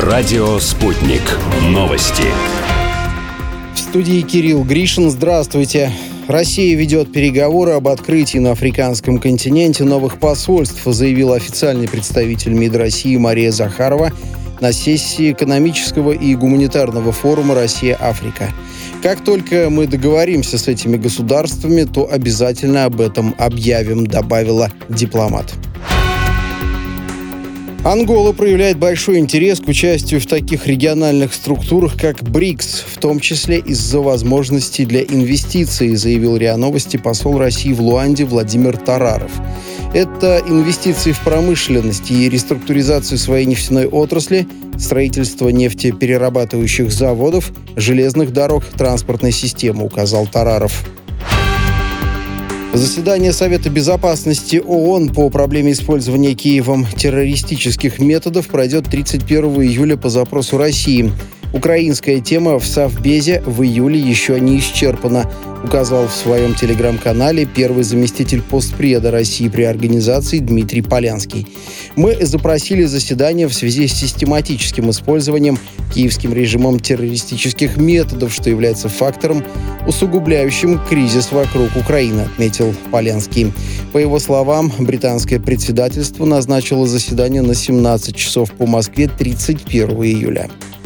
Радио «Спутник». Новости. В студии Кирилл Гришин. Здравствуйте. Россия ведет переговоры об открытии на африканском континенте новых посольств, заявила официальный представитель МИД России Мария Захарова на сессии экономического и гуманитарного форума «Россия-Африка». Как только мы договоримся с этими государствами, то обязательно об этом объявим, добавила дипломат. Ангола проявляет большой интерес к участию в таких региональных структурах, как БРИКС, в том числе из-за возможностей для инвестиций, заявил РИА Новости посол России в Луанде Владимир Тараров. Это инвестиции в промышленность и реструктуризацию своей нефтяной отрасли, строительство нефтеперерабатывающих заводов, железных дорог, транспортной системы, указал Тараров. Заседание Совета безопасности ООН по проблеме использования Киевом террористических методов пройдет 31 июля по запросу России. Украинская тема в Совбезе в июле еще не исчерпана, указал в своем телеграм-канале первый заместитель постпреда России при организации Дмитрий Полянский. Мы запросили заседание в связи с систематическим использованием киевским режимом террористических методов, что является фактором, усугубляющим кризис вокруг Украины, отметил Полянский. По его словам, британское председательство назначило заседание на 17 часов по Москве 31 июля.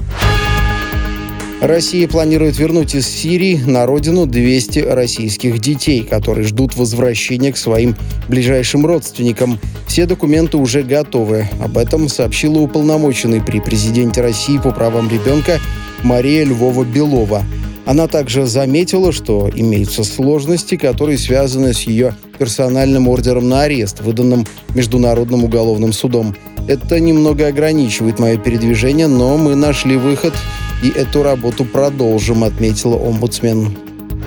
Россия планирует вернуть из Сирии на родину 200 российских детей, которые ждут возвращения к своим ближайшим родственникам. Все документы уже готовы. Об этом сообщила уполномоченный при президенте России по правам ребенка Мария Львова-Белова. Она также заметила, что имеются сложности, которые связаны с ее персональным ордером на арест, выданным Международным уголовным судом. Это немного ограничивает мое передвижение, но мы нашли выход и эту работу продолжим, отметила омбудсмен.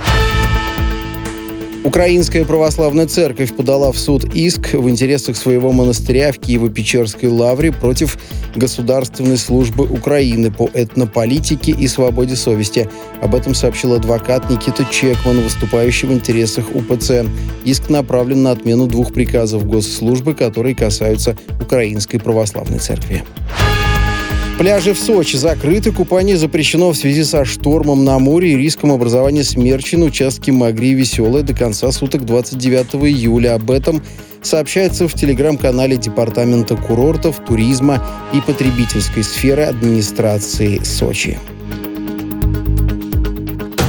Украинская православная церковь подала в суд иск в интересах своего монастыря в Киево-Печерской лавре против Государственной службы Украины по этнополитике и свободе совести. Об этом сообщил адвокат Никита Чекман, выступающий в интересах УПЦ. Иск направлен на отмену 2 приказов госслужбы, которые касаются Украинской православной церкви. Пляжи в Сочи закрыты, купание запрещено в связи со штормом на море и риском образования смерчи на участке Магри-Веселая до конца суток 29 июля. Об этом сообщается в телеграм-канале Департамента курортов, туризма и потребительской сферы администрации Сочи.